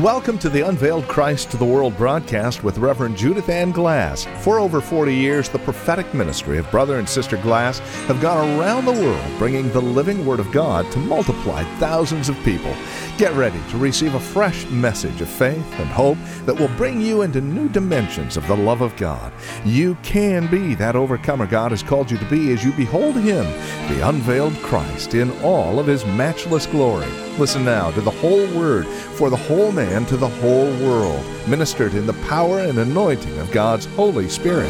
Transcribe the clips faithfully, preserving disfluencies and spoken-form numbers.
Welcome to the Unveiled Christ to the World broadcast with Reverend Judith Ann Glass. For over forty years, the prophetic ministry of Brother and Sister Glass have gone around the world bringing the living Word of God to multiply thousands of people. Get ready to receive a fresh message of faith and hope that will bring you into new dimensions of the love of God. You can be that overcomer God has called you to be as you behold Him, the unveiled Christ, in all of His matchless glory. Listen now to the whole Word for the whole man to the whole world, ministered in the power and anointing of God's Holy Spirit.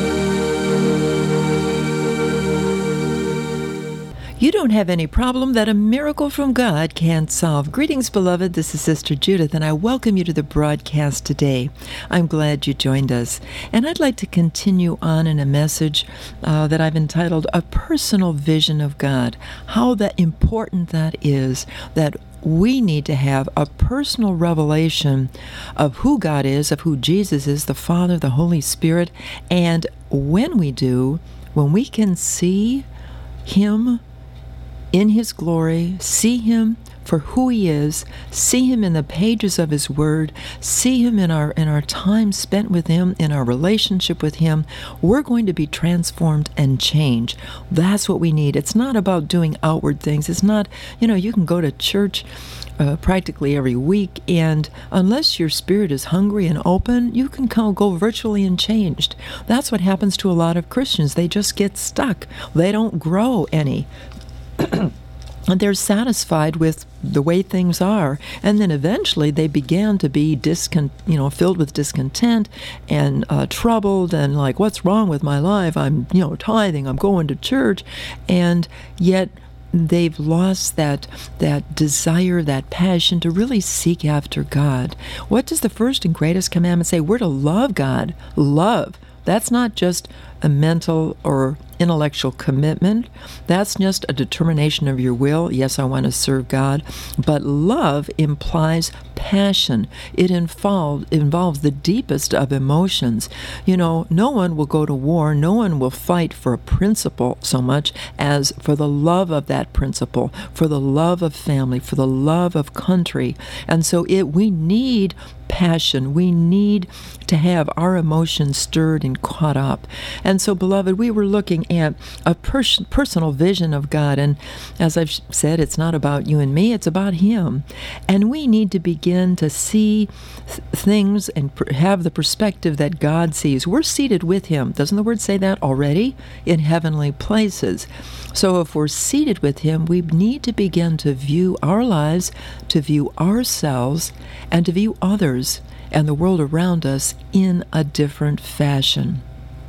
You don't have any problem that a miracle from God can't solve. Greetings, beloved. This is Sister Judith, and I welcome you to the broadcast today. I'm glad you joined us. And I'd like to continue on in a message uh, that I've entitled, A Personal Vision of God. How that important that is, that we need to have a personal revelation of who God is, of who Jesus is, the Father, the Holy Spirit. And when we do, when we can see Him in His glory, see Him for who He is, see Him in the pages of His Word, see Him in our in our time spent with Him, in our relationship with Him, we're going to be transformed and changed. That's what we need. It's not about doing outward things. It's not, you know, you can go to church uh, practically every week, and unless your spirit is hungry and open, you can go virtually unchanged. That's what happens to a lot of Christians. They just get stuck. They don't grow any. And they're satisfied with the way things are, and then eventually they began to be discon- you know, filled with discontent and uh, troubled, and like, what's wrong with my life? I'm, you know, tithing. I'm going to church, and yet they've lost that that desire, that passion to really seek after God. What does the first and greatest commandment say? We're to love God. Love. That's not just a mental or intellectual commitment. That's just a determination of your will. Yes, I want to serve God. But love implies passion. It involve, involves the deepest of emotions. You know, no one will go to war. No one will fight for a principle so much as for the love of that principle, for the love of family, for the love of country. And so it we need passion. We need to have our emotions stirred and caught up. And so, beloved, we were looking at a pers- personal vision of God. And as I've said, it's not about you and me, it's about Him. And we need to begin to see th- things and pr- have the perspective that God sees. We're seated with Him. Doesn't the Word say that already? In heavenly places. So if we're seated with Him, we need to begin to view our lives, to view ourselves, and to view others and the world around us in a different fashion.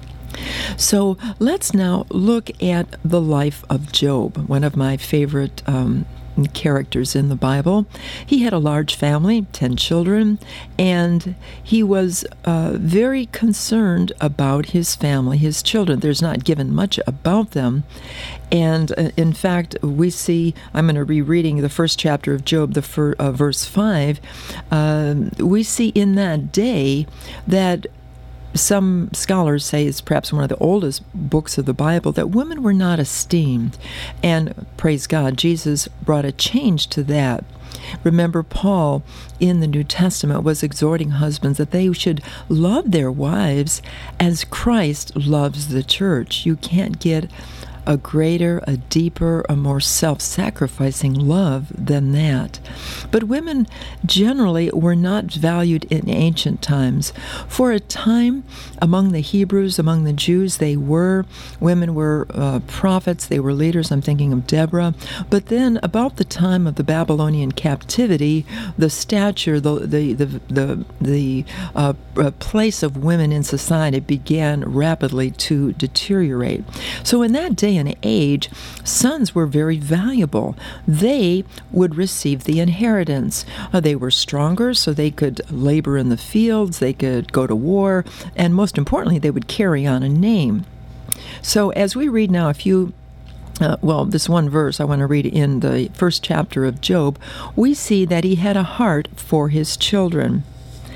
So let's now look at the life of Job, one of my favorite um, characters in the Bible. He had a large family, ten children, and he was uh, very concerned about his family, his children. There's not given much about them. And uh, in fact, we see, I'm going to be reading the first chapter of Job, the fir- uh, verse five. Uh, we see in that day that some scholars say it's perhaps one of the oldest books of the Bible, that women were not esteemed. And praise God, Jesus brought a change to that. Remember, Paul in the New Testament was exhorting husbands that they should love their wives as Christ loves the church. You can't get a greater, a deeper, a more self-sacrificing love than that. But women generally were not valued in ancient times. For a time, among the Hebrews, among the Jews, they were. Women were uh, prophets, they were leaders. I'm thinking of Deborah. But then, about the time of the Babylonian captivity, the stature, the the the the, the uh, place of women in society began rapidly to deteriorate. So in that day and age, sons were very valuable. They would receive the inheritance. Uh, they were stronger, so they could labor in the fields, they could go to war, and most importantly, they would carry on a name. So as we read now a few Uh, well, this one verse I want to read in the first chapter of Job, we see that he had a heart for his children.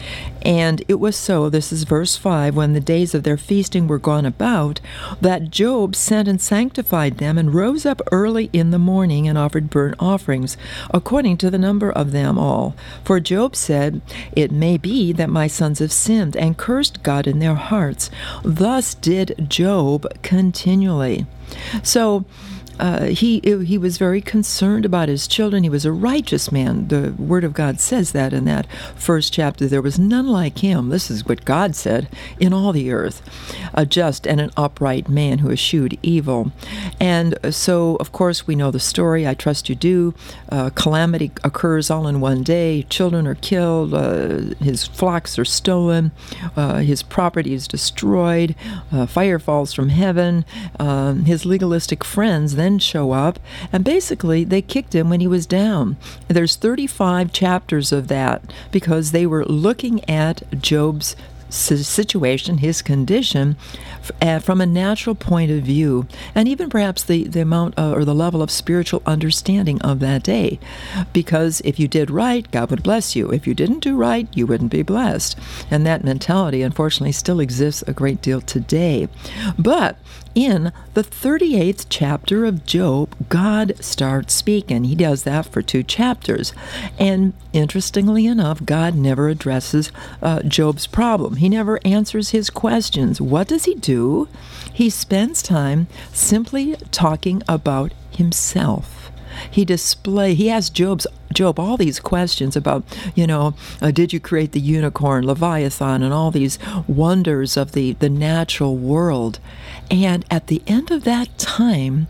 And it was so, this is verse five, when the days of their feasting were gone about, that Job sent and sanctified them, and rose up early in the morning, and offered burnt offerings, according to the number of them all. For Job said, It may be that my sons have sinned, and cursed God in their hearts. Thus did Job continually. So, Uh, he he was very concerned about his children. He was a righteous man. The Word of God says that in that first chapter. There was none like him. This is what God said in all the earth. A just and an upright man who eschewed evil. And so, of course, we know the story. I trust you do. Uh, calamity occurs all in one day. Children are killed. Uh, his flocks are stolen. Uh, his property is destroyed. Uh, fire falls from heaven. Um, his legalistic friends then show up, and basically they kicked him when he was down. There's thirty-five chapters of that because they were looking at Job's situation, his condition, from a natural point of view, and even perhaps the, the amount uh, or the level of spiritual understanding of that day. Because if you did right, God would bless you. If you didn't do right, you wouldn't be blessed. And that mentality, unfortunately, still exists a great deal today. But in the thirty-eighth chapter of Job, God starts speaking. He does that for two chapters. And interestingly enough, God never addresses uh, Job's problem. He never answers his questions. What does he do? He spends time simply talking about himself. He display. He asks Job's Job all these questions about, you know, uh, did you create the unicorn, Leviathan, and all these wonders of the, the natural world. And at the end of that time,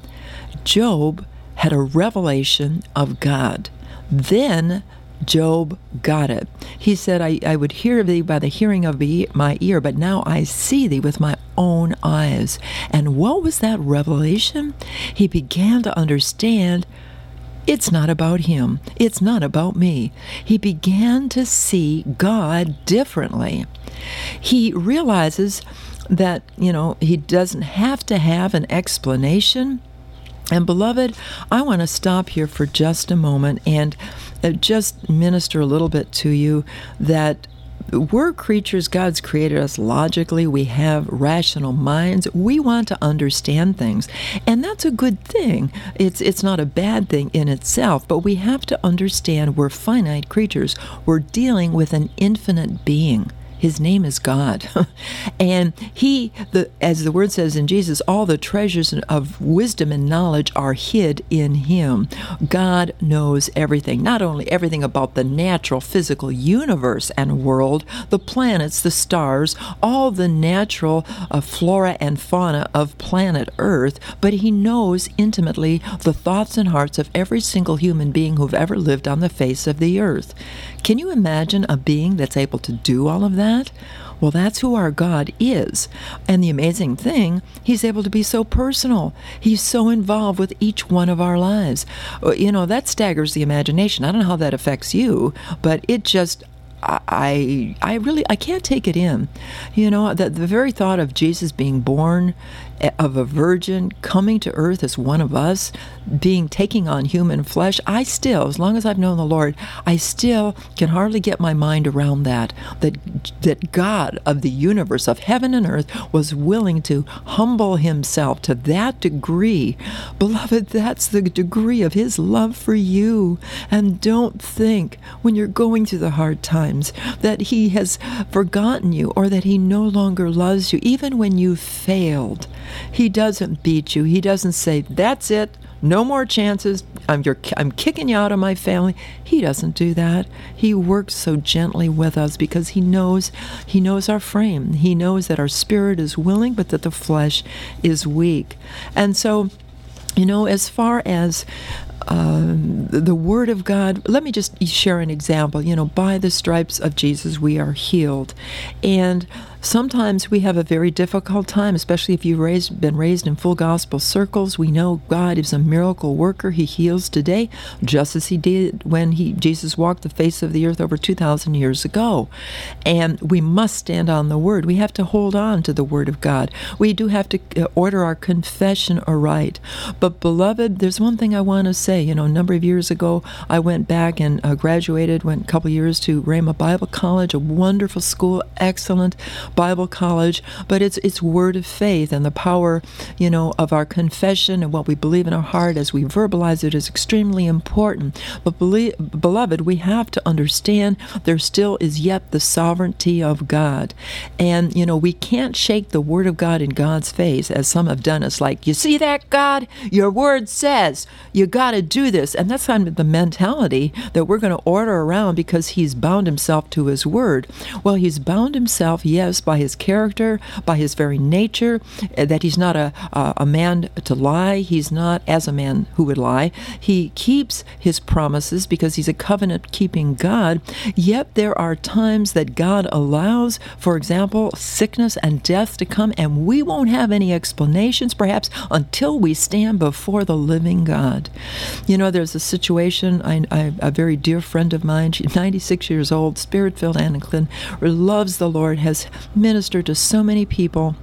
Job had a revelation of God. Then Job got it. He said, I, I would hear thee by the hearing of my ear, but now I see thee with my own eyes. And what was that revelation? He began to understand it's not about him. It's not about me. He began to see God differently. He realizes that, you know, he doesn't have to have an explanation. And beloved, I want to stop here for just a moment and just minister a little bit to you that we're creatures. God's created us logically. We have rational minds. We want to understand things. And that's a good thing. It's it's not a bad thing in itself, but we have to understand we're finite creatures. We're dealing with an infinite being. His name is God. And he, the, as the word says in Jesus, all the treasures of wisdom and knowledge are hid in him. God knows everything, not only everything about the natural physical universe and world, the planets, the stars, all the natural uh, flora and fauna of planet Earth, but he knows intimately the thoughts and hearts of every single human being who've ever lived on the face of the earth. Can you imagine a being that's able to do all of that? Well, that's who our God is. And the amazing thing, he's able to be so personal. He's so involved with each one of our lives. You know, that staggers the imagination. I don't know how that affects you, but it just, I I really, I can't take it in. You know, the, the very thought of Jesus being born of a virgin, coming to earth as one of us, being taking on human flesh, I still, as long as I've known the Lord, I still can hardly get my mind around that, that that God of the universe, of heaven and earth, was willing to humble himself to that degree. Beloved, that's the degree of his love for you. And don't think, when you're going through the hard times, that he has forgotten you or that he no longer loves you. Even when you failed, he doesn't beat you. He doesn't say, that's it, no more chances, I'm, you're, I'm kicking you out of my family. He doesn't do that. He works so gently with us because he knows, he knows our frame. He knows that our spirit is willing, but that the flesh is weak. And so, you know, as far as Uh, the Word of God, let me just share an example. You know, by the stripes of Jesus we are healed. And sometimes we have a very difficult time, especially if you've raised, been raised in full gospel circles. We know God is a miracle worker. He heals today, just as he did when he Jesus walked the face of the earth over two thousand years ago. And we must stand on the Word. We have to hold on to the Word of God. We do have to order our confession aright. But, beloved, there's one thing I want to say. You know, a number of years ago, I went back and uh, graduated, went a couple years to Rhema Bible College, a wonderful school, excellent Bible college, but it's it's word of faith, and the power, you know, of our confession and what we believe in our heart as we verbalize it is extremely important. But believe, beloved, we have to understand there still is yet the sovereignty of God. And, you know, we can't shake the Word of God in God's face, as some have done. It's like, you see that, God? Your Word says you got to do this. And that's kind of the mentality that we're going to order around because He's bound Himself to His Word. Well, He's bound Himself, yes, by His character, by His very nature, that He's not a, a, a man to lie. He's not as a man who would lie. He keeps His promises because He's a covenant-keeping God. Yet there are times that God allows, for example, sickness and death to come, and we won't have any explanations, perhaps, until we stand before the living God. You know, there's a situation, I, I, a very dear friend of mine, she's ninety-six years old, Spirit-filled Anglican, loves the Lord, has ministered to so many people,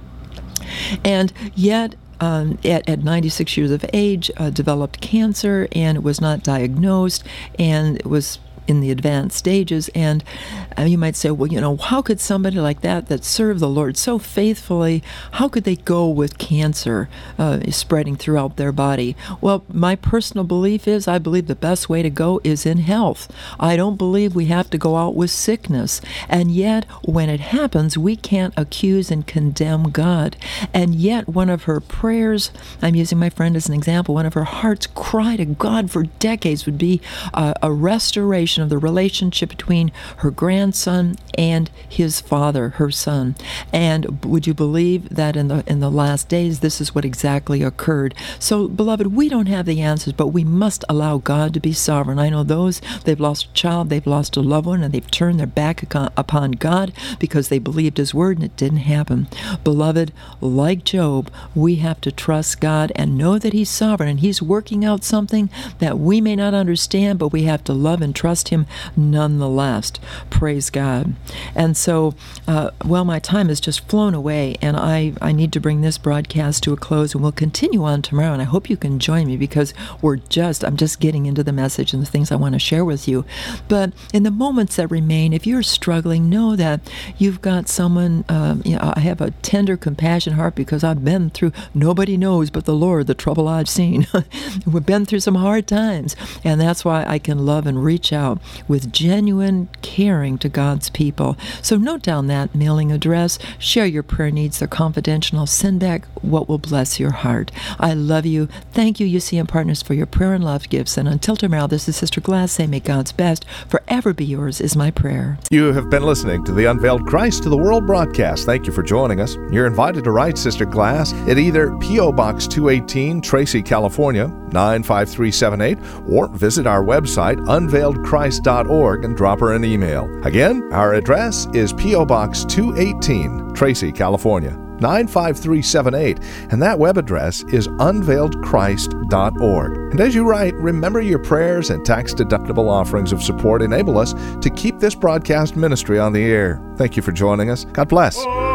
and yet Um, at, at ninety-six years of age, uh, developed cancer, and it was not diagnosed, and it was in the advanced stages. And uh, you might say, well, you know, how could somebody like that, that served the Lord so faithfully, how could they go with cancer uh, spreading throughout their body? Well, my personal belief is, I believe the best way to go is in health. I don't believe we have to go out with sickness. And yet, when it happens, we can't accuse and condemn God. And yet, one of her prayers, I'm using my friend as an example, one of her heart's cry to God for decades would be uh, a restoration of the relationship between her grandson and his father, her son. And would you believe that in the in the last days, this is what exactly occurred? So, beloved, we don't have the answers, but we must allow God to be sovereign. I know those, they've lost a child, they've lost a loved one, and they've turned their back upon God because they believed His Word and it didn't happen. Beloved, like Job, we have to trust God and know that He's sovereign and He's working out something that we may not understand, but we have to love and trust Him nonetheless. Praise God. And so, uh, well, my time has just flown away, and I, I need to bring this broadcast to a close, and we'll continue on tomorrow, and I hope you can join me because we're just, I'm just getting into the message and the things I want to share with you. But in the moments that remain, if you're struggling, know that you've got someone, um, you know, I have a tender, compassionate heart because I've been through, nobody knows but the Lord, the trouble I've seen. We've been through some hard times, and that's why I can love and reach out with genuine caring to God's people. So note down that mailing address, share your prayer needs, they're confidential, send back what will bless your heart. I love you. Thank you, U C M Partners, for your prayer and love gifts. And until tomorrow, this is Sister Glass saying, may God's best forever be yours is my prayer. You have been listening to the Unveiled Christ to the World broadcast. Thank you for joining us. You're invited to write Sister Glass at either P O. Box two eighteen, Tracy, California, nine five three seven eight, or visit our website, unveiled christ dot org, and drop her an email. Again, our address is P O. Box two eighteen, Tracy, California, nine five three seven eight, and that web address is unveiled christ dot org. And as you write, remember your prayers and tax-deductible offerings of support enable us to keep this broadcast ministry on the air. Thank you for joining us. God bless.